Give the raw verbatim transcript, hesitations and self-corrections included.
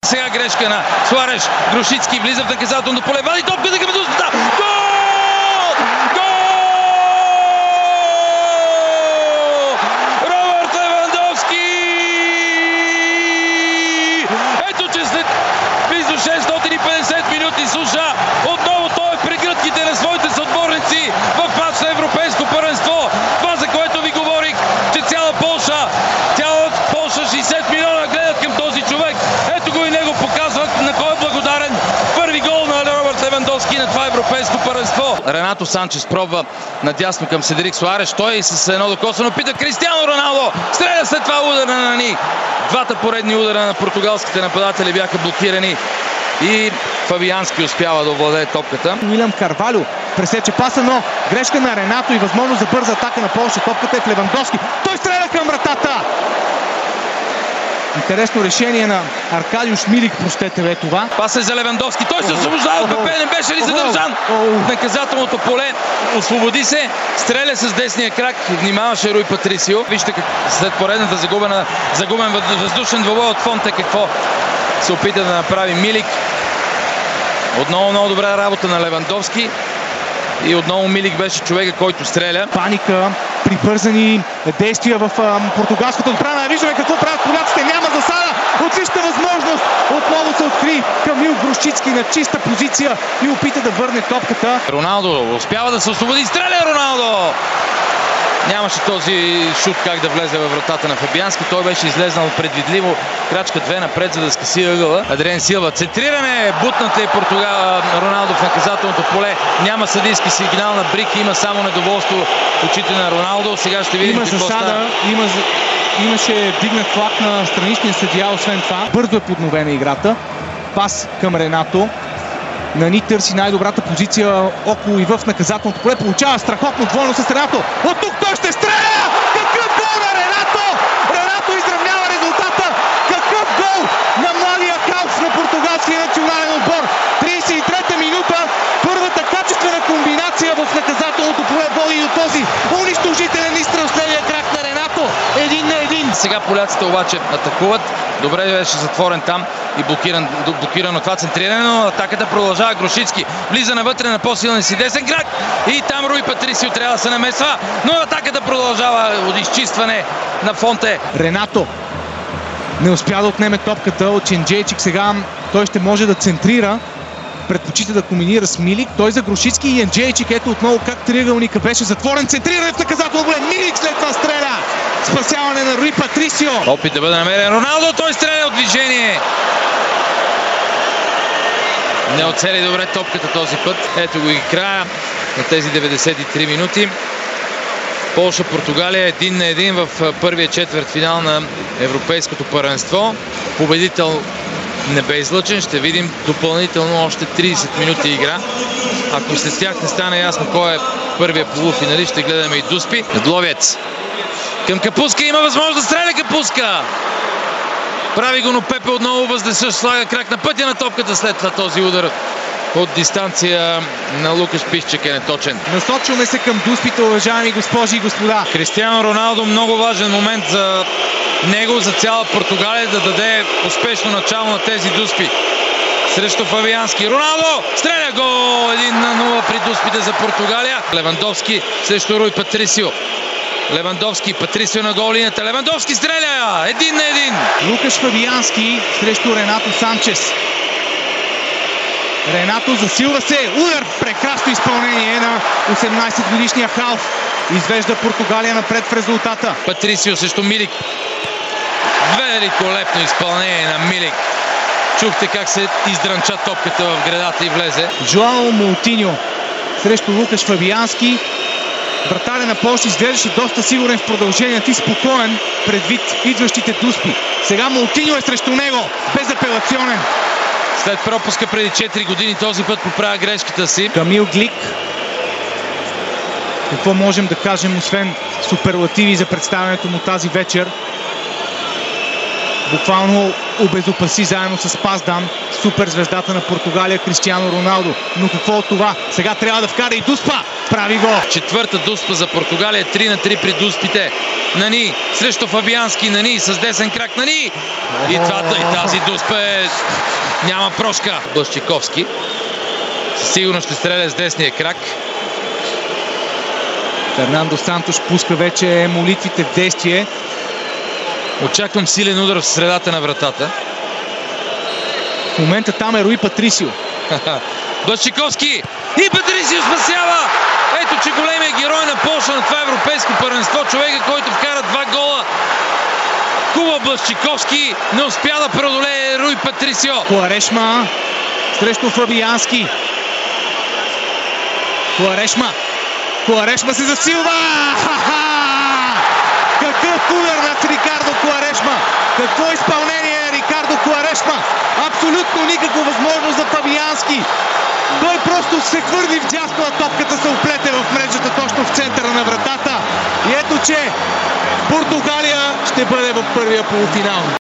Сега грешка на Суареш. Грушицки влиза в наказателното поле. Вади топката към доспата. Гол! Гол! Робърт Левандовски! Ето че след близо шестстотин и петдесет минути суша, отново той е в прегръдките на своите съотборници в мач на европейско първенство. Това, за което ви говорих, че цяла Полша, цяла Полша шейсет милиона гледат към този човек. Ето го и него показват на кой е благодарен. Първи гол на Робърт Левандовски на това европейско първенство. Ренато Санчес пробва надясно към Седрик Суареш. Той с едно докосвано пита Кристиано Роналдо. Стреля след това удара на Нани. Двата поредни удара на португалските нападатели бяха блокирани и Фабиански успява да овладее топката. Уилям Карвалю пресече паса, но грешка на Ренато и възможност за бърза атака на Полша. Топката е в Левандовски. Той стреля към вратата. Интересно решение на Аркадиуш Милик, простете, е това. Пас е за Левандовски. Той се освобождава от Пепе. Не беше ли задържан в наказателното поле? Освободи се. Стреля с десния крак. Внимаваше Руй Патрисио. Вижте как след поредната загубена, загубен въздушен двобой от Фонте какво се опита да направи Милик. Отново много добра работа на Левандовски. И отново Милик беше човека, който стреля. Паника, прибързани действия в португалската отбрана. Виждаме какво правят поляците. Няма засада. Отлична възможност. Отново се откри Камил Грушицки на чиста позиция и опита да върне топката. Роналдо успява да се освободи. Стреля Роналдо! Нямаше този шут как да влезе във вратата на Фабиански. Той беше излезнал предвидливо. Крачка две напред, за да скъси ъгъла. Адриан Силва. Центриране. Бутнат е Португал Роналдо в наказателното поле. Няма съдийски сигнал на Брик. Има само недоволство в очите на Роналдо. Сега ще видим какво става. Има засада. Има... Имаше вдигнат флаг на страничния съдия, освен това. Бързо е подновена играта. Пас към Ренато. Нани търси най-добрата позиция около и в наказателното поле. Получава страхотно двойно с Ренато. От тук той ще стреля! Какъв гол на Ренато! Ренато изравнява резултата. Какъв гол на младия халф на португалския национален отбор. тридесет и трета минута. Първата качествена комбинация в наказателното поле води до този унищожителен изстрел с левия крак на Ренато. Един на един. Сега поляците обаче атакуват. Добре беше затворен там и блокиран, блокирано това центриране, но атаката продължава. Грушицки влиза навътре на по-силен си десен крак и там Руй Патрисио трябва да се намесва, но атаката продължава от изчистване на Фонте. Ренато не успя да отнеме топката от Ченджейчик. Сега той ще може да центрира. Предпочита да комбинира с Милик. Той за Грушицки и Енджейчик. Ето отново как триъгълника беше затворен. Центриране в наказателно поле. Милик след това стреля. Спасяване на Руй Патрисио. Опит да бъде намерен Роналдо. Той стреля от движение. Не оцели добре топката този път. Ето го и края на тези деветдесет и три минути. Полша-Португалия един на един в първия четвъртфинал на европейското първенство. Победител не бе излъчен. Ще видим допълнително още тридесет минути игра. Ако след тях не стане ясно кой е първия полуфиналист, ще гледаме и Дуспи. Ядловец. Към Капуска има възможност да стреля Капуска. Прави го, но Пепе отново въздесъщ, слага крак на пътя на топката след това този удар от дистанция на Лукаш Пищек е неточен. Насочваме се към Дуспите, уважаеми госпожи и господа. Кристиано Роналдо, много важен момент за него, за цяла Португалия, да даде успешно начало на тези Дуспи. Срещу Фабиански. Роналдо стреля гол! един на нула при Дуспите за Португалия. Левандовски срещу Руй Патрисио. Левандовски, Патрисио на гол линията. Левандовски стреля! Един на един. Лукаш Фабиански срещу Ренато Санчес. Ренато засилва се. Удар! Прекрасно изпълнение на осемнадесет годишния халф. Извежда Португалия напред в резултата. Патрисио срещу Милик. Великолепно изпълнение на Милик. Чухте как се издрънча топката в гредата и влезе. Жоао Молтиньо срещу Лукаш Фабиански. Вратаря на Полша изглеждаше доста сигурен в продължението и спокоен предвид идващите Дуспи. Сега Молтиньо е срещу него. Безапелационен. След пропуска преди четири години този път поправя грешката си. Камил Глик. Какво можем да кажем, освен суперлативи за представянето му тази вечер? буквално обезопаси заедно с Паздан суперзвездата на Португалия Кристиано Роналдо. Но какво от това? Сега трябва да вкара и Дуспа. Прави го. Четвърта Дуспа за Португалия. три на три при Дуспите. Нани срещу Фабиански. Нани с десен крак. Нани! И, двата, и тази Дуспа е... няма прошка. Блъщиковски сигурно ще стреля с десния крак. Фернандо Сантош пуска вече молитвите в действие. Очаквам силен удар в средата на вратата. В момента там е Руи Патрисио. Блъщиковски и Патрисио спасява! Ето, че големият герой на Полша на това европейско първенство, човека, който вкара два гола. Куба Блъщиковски не успя да преодолее Руи Патрисио. Куарешма срещу Фабиански. Куарешма. Куарешма се засилва! Какъв удар над Рикардо Куарешма! Какво изпълнение е Рикардо Куарешма! Абсолютно никаква възможност за Фабиански! Той просто се хвърли вдясно, а топката се оплете в мрежата точно в центъра на вратата. И ето, че Португалия ще бъде в първия полуфинал.